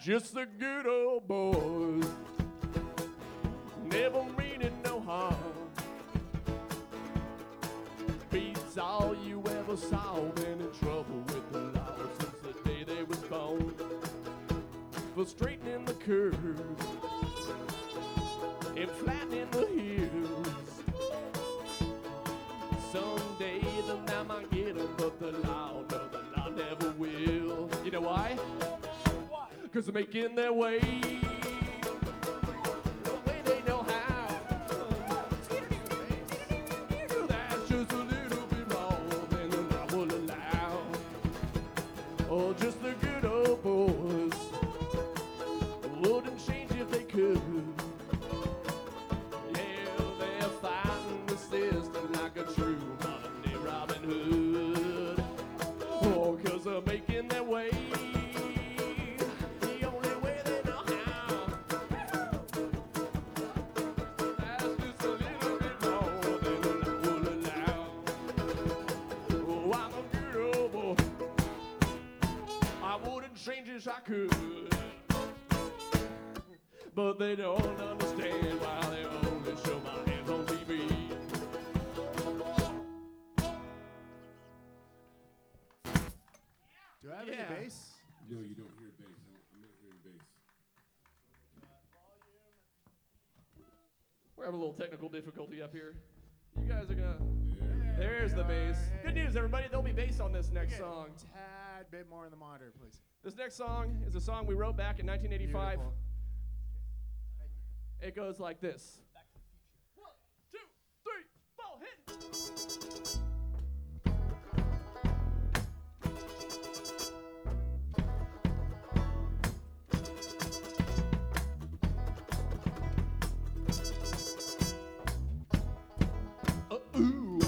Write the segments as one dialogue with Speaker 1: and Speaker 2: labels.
Speaker 1: Just the good old boys, never meaning no harm. Beats all you ever saw, been in trouble with the law since the day they was born. For straightening the curves and flattening the hills. Someday the man might get 'em, but the law, no, the law never will. You know why? Cause they're making their way the way they know how. That's just a little bit more than the law will allow. Oh, just the good old boys wouldn't change if they could. Yeah, they're fighting the system like a true modern-day Robin Hood. Oh, cause they're making their way the only way they know how. That's just a little bit more than the law will allow. Oh, I'm a good old boy. I wouldn't change if I could. But they don't understand why they only show my hands on TV.
Speaker 2: Do I have any bass?
Speaker 3: No, you don't hear bass. I'm not hearing bass.
Speaker 1: We're having a little technical difficulty up here. You guys are gonna. There's the bass. Good news, everybody. There'll be bass on this next song.
Speaker 2: Tad bit more in the monitor, please.
Speaker 1: This next song is a song we wrote back in 1985.
Speaker 2: Beautiful.
Speaker 1: It goes like this. 1, 2, 3, 4, hit. Ooh.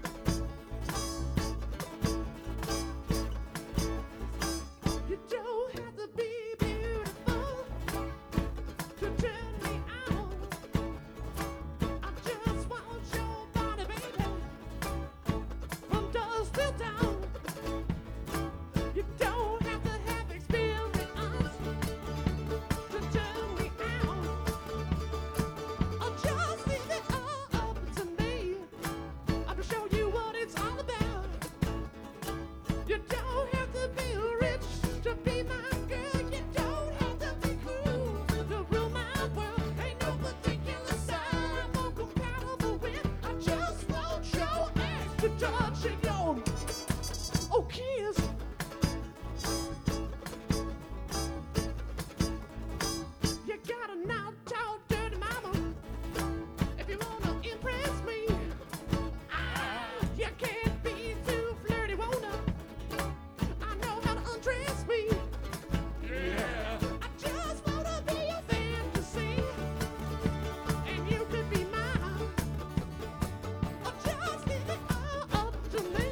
Speaker 1: You don't have to be beautiful to turn me on. I just want your body, baby, from dusk till dawn. You don't have to have experience to turn me on. Or just leave it all up to me. I'll show you what it's all about. You don't have to be rich to be my girl. You don't have to be cool to rule my world. Ain't no particular side I'm more compatible with. I just want your ass to touch and your kiss. You gotta not talk dirty, mama, if you wanna impress me. You can't be too flirty, wanna. I know how to undress me. Yeah. I just wanna be your fantasy, and you could be mine. Or just leave it all up to me.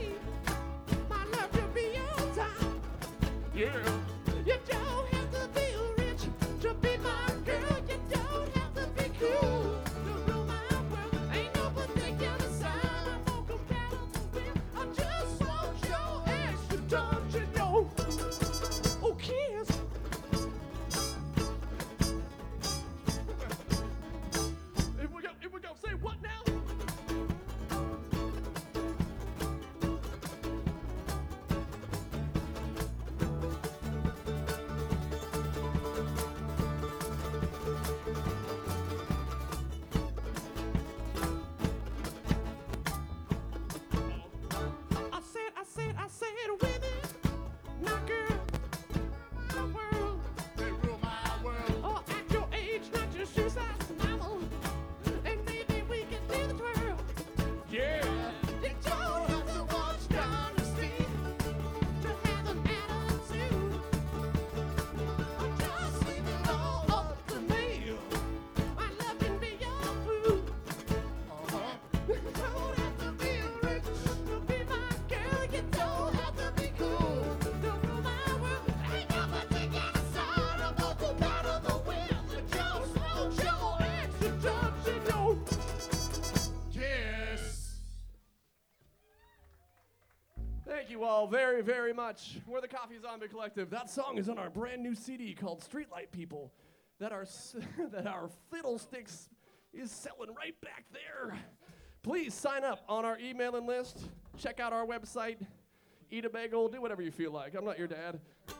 Speaker 4: you all very, very much. We're the Coffee Zombie Collective. That song is on our brand new CD called Streetlight People that our Fiddlesticks is selling right back there. Please sign up on our emailing list. Check out our website. Eat a bagel. Do whatever you feel like. I'm not your dad.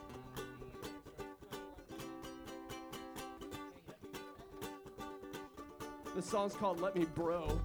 Speaker 4: This song's called Let Me Bro.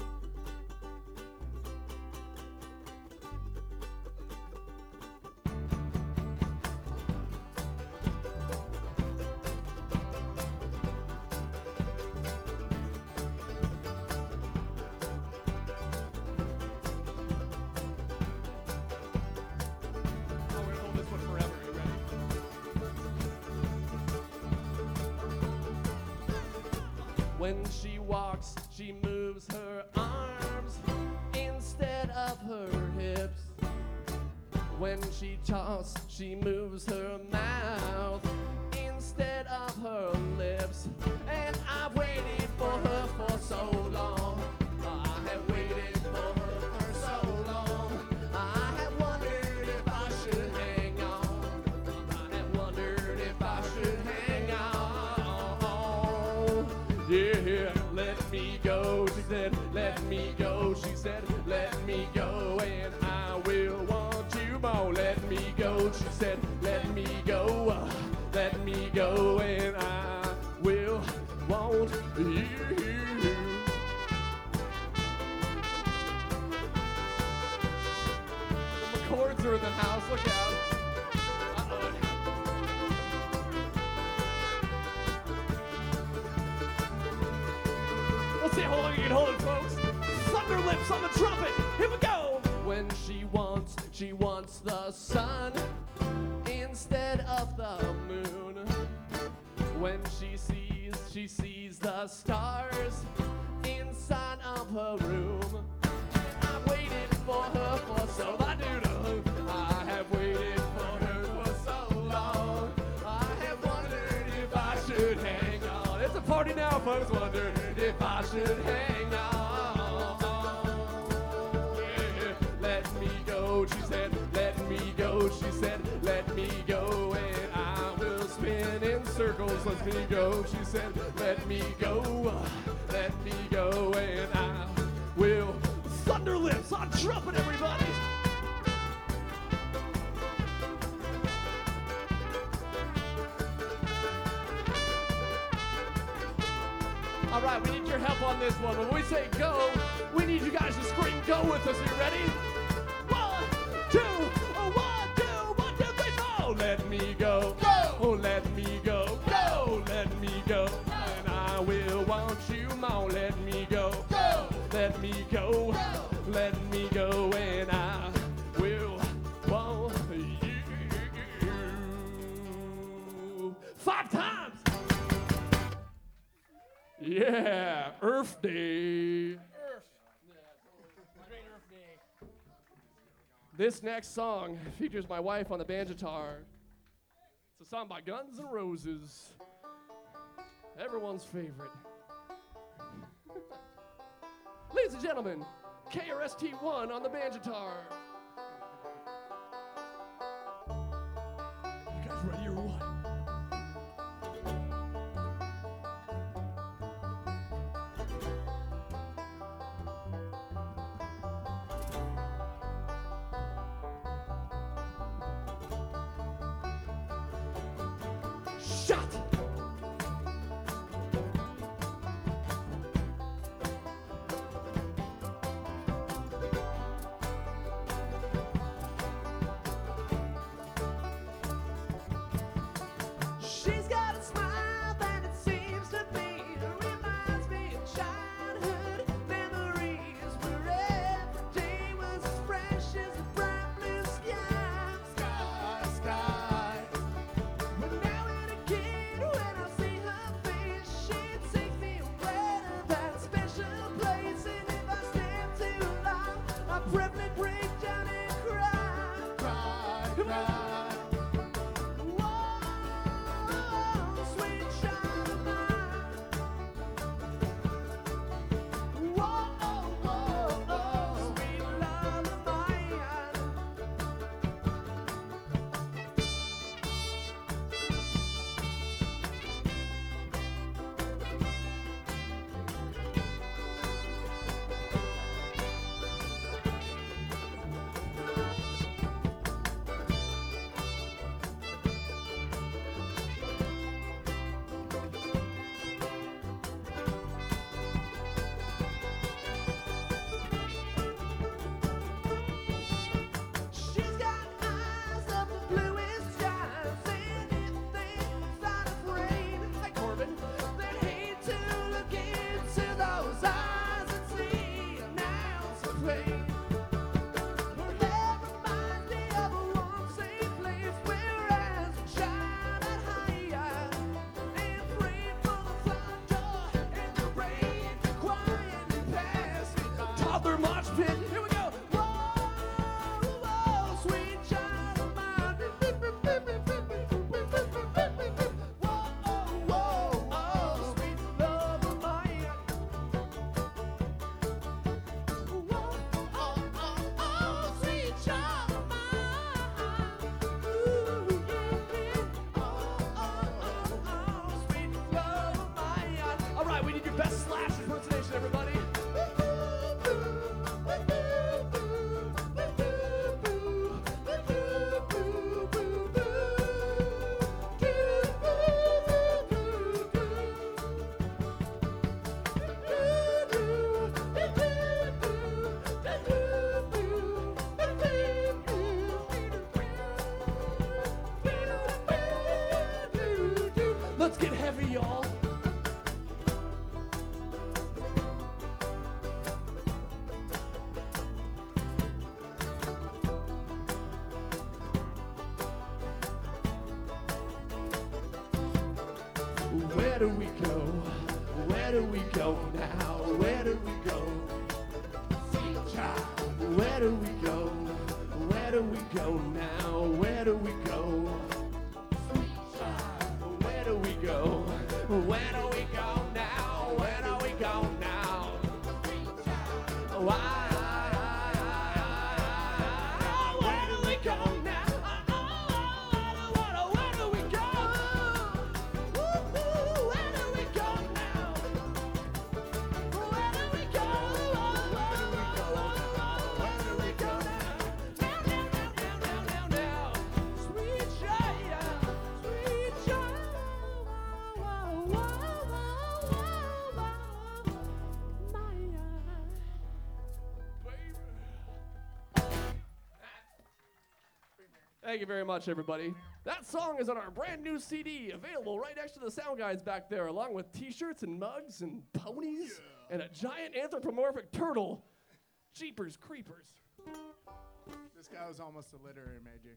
Speaker 4: When she walks, she moves her arms instead of her hips. When she talks, she moves her mouth instead of her lips. And I've waited for her for so long. I have waited for her for so long. I have wondered if I should hang on. I have wondered if I should hang on. Yeah, let me go, she said, let me go, she said, let me go, and I will want you more. Let me go, she said, let me go, and I will want you. The chords are in the house, look out. Let's see how long you can hold it, folks. Thunder lips on the trumpet. Here we go. When she wants the sun instead of the moon. When she sees the stars inside of her room. I've waited for her for so long. I have waited for her for so long. I have wondered if I should hang on. It's a party now, folks. Wondered if I should hang on. Yeah. Let me go, she said. Let me go, she said. Let me go, and I will spin in circles. Let me go, she said. Let me go, and I will. Thunder lips on trumpet, everybody. All right, we need your help on this one. When we say go, we need you guys to scream go with us. Are you ready? 1, 2, 1, 2, 3, 4. Let me go. Go. Oh, let me go. Go. Let me go. And I will want you more. Let me go. Go. Let me go. Go. Let me go. And I will want you. 5 times. Yeah, Earth Day. This next song features my wife on the banjo-tar. It's a song by Guns N' Roses. Everyone's favorite. Ladies and gentlemen, KRST-1 on the banjo-tar. You guys ready or what? Shut! She's got a smile that it seems to me reminds me of childhood memories where every day was as fresh as a bright blue sky. Sky. But now and again, when I see her face, she takes me away to that special place. And if I stand too long, I probably break down and cry. Cry. Whoa. Let's get heavy, y'all. Where do we go? Where do we go now? Where do we go? Sweet child. Where do we go? Where do we go now? Where do we go? Sweet child. Where do we go? Where do we go now? Where do we go now? Sweet child. Why? Where do we go now? Where do we go? Where do we go now? Where do we go? Where do we go now? Now. Sweet child, sweet child. Thank you very much, everybody. That song is on our brand new CD, available right next to the sound guys back there, along with t-shirts and mugs and ponies and a giant anthropomorphic turtle. Jeepers creepers.
Speaker 2: This guy was almost a literary major.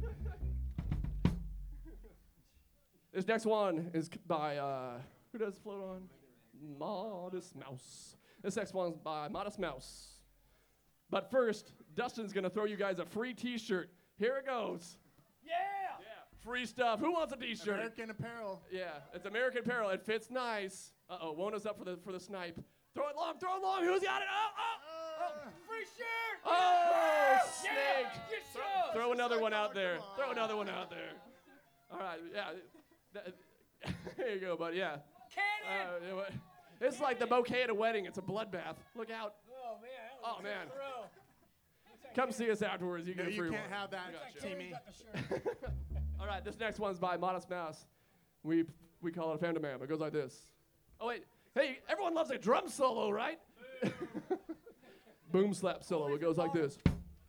Speaker 4: This next one is by, who does Float On? Modest Mouse. This next one's by Modest Mouse. But first, Dustin's gonna throw you guys a free t-shirt. Here it goes.
Speaker 5: Yeah!
Speaker 4: Free stuff. Who wants a t-shirt?
Speaker 2: American Apparel.
Speaker 4: Yeah, it's American Apparel. It fits nice. Uh-oh, Wona's up for the snipe. Throw it long, throw it long. Who's got it? Oh!
Speaker 5: Free shirt!
Speaker 4: Oh,
Speaker 5: Yeah!
Speaker 4: snake.
Speaker 5: Get yours!
Speaker 4: Throw another one out
Speaker 2: come
Speaker 4: there.
Speaker 2: on.
Speaker 4: Throw another one out there. All right, yeah. There you go, buddy, yeah.
Speaker 5: Cannon!
Speaker 4: You know what? It's like the bouquet at a wedding. It's a bloodbath. Look out.
Speaker 5: Oh, man.
Speaker 4: Oh,
Speaker 5: That was
Speaker 4: man.
Speaker 5: a throw.
Speaker 4: Come see us afterwards. You
Speaker 2: No,
Speaker 4: get a
Speaker 2: you
Speaker 4: free
Speaker 2: can't
Speaker 4: one.
Speaker 2: have that,
Speaker 4: Gotcha.
Speaker 2: Timmy.
Speaker 5: Got the shirt.
Speaker 4: All right, this next one's by Modest Mouse. We call it a Fandom. It goes like this. Oh, wait. Hey, everyone loves a drum solo, right? Boom slap solo. It goes like this.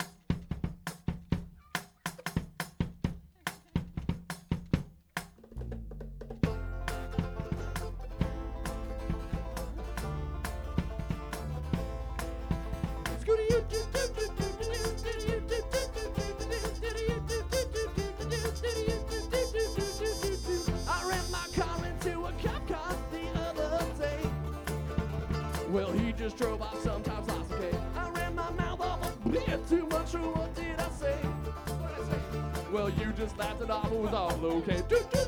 Speaker 4: I ran my car into a cop car the other day. Well, he just drove off, sometimes lost okay. I ran my mouth off a bit too much, or what did I say? Well, you just laughed it off, it was all okay.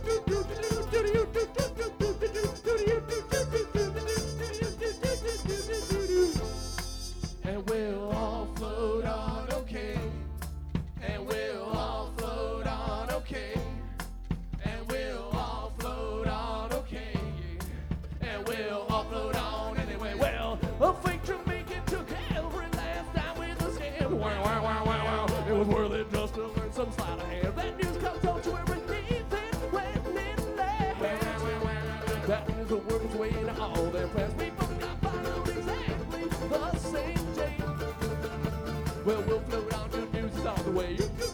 Speaker 4: And we'll all float on okay. And we'll all float on okay. And we'll all float on okay. And we'll all float on anyway. Well, a fake Jamaican took every last time with a scam. Wow, wow, wow, wow, wow. It was worth it just to learn some sleight of hand. That news comes on to everything when it lands. That news will work its way into all their plans. We both got followed exactly the same day. Well, we'll float on to news is all the way.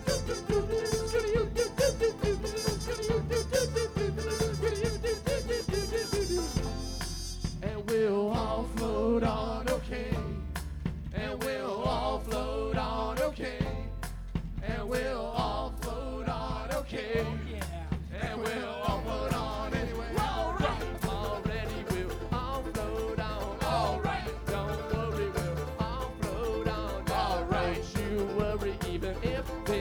Speaker 4: And we'll all float on okay. And we'll all float on okay. And we'll all float on okay. And we'll all float on anyway. All right, already we'll all float on. All right, don't worry, we'll all float on. All right, you worry even if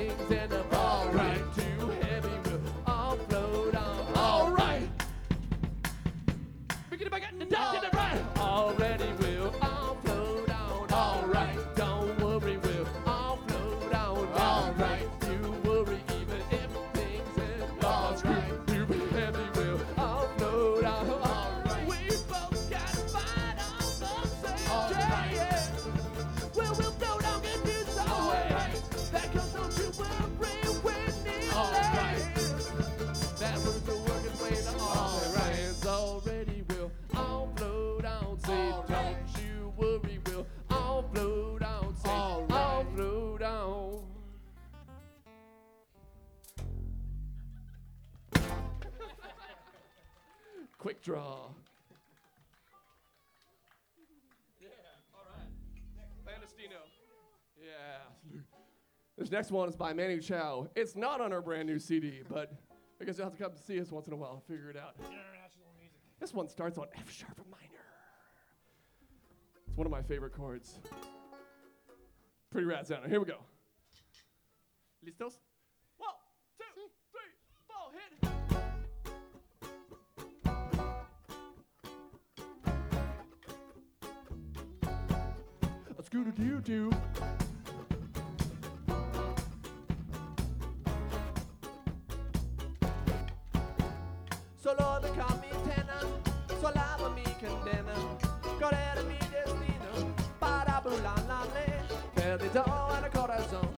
Speaker 4: quick draw. Yeah, all right. Landestino. Yeah. This next one is by Manu Chao. It's not on our brand new CD, but I guess you'll have to come to see us once in a while and figure it out.
Speaker 2: International music.
Speaker 4: This one starts on F sharp minor. It's one of my favorite chords. Pretty rad sounding. Here we go. Listos? 1, 2, 3, 4, hit. A scooter-doo-doo. Solo de capitana, solava mi condena, correre mi destino, para brulare, perdito el corazón,